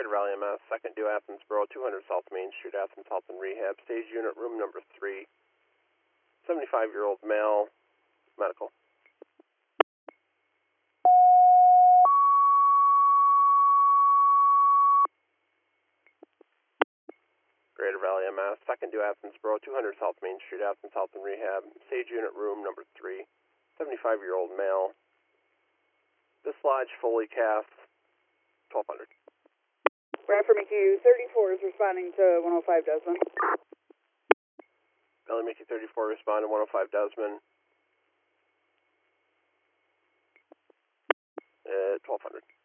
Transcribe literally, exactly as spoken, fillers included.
Greater Valley M S, second due Athensboro, two hundred South Main Street, Athens Health and Rehab, stage unit, room number three, seventy-five-year-old male, medical. Greater Valley M S, second due Athensboro, two hundred South Main Street, Athens Health and Rehab, stage unit, room number three, seventy-five-year-old male. Dislodge, fully cast, twelve hundred. Bradford M Q thirty-four is responding to one oh five Desmond. Valley Mickey thirty-four, respond to one oh five Desmond. Uh, twelve hundred.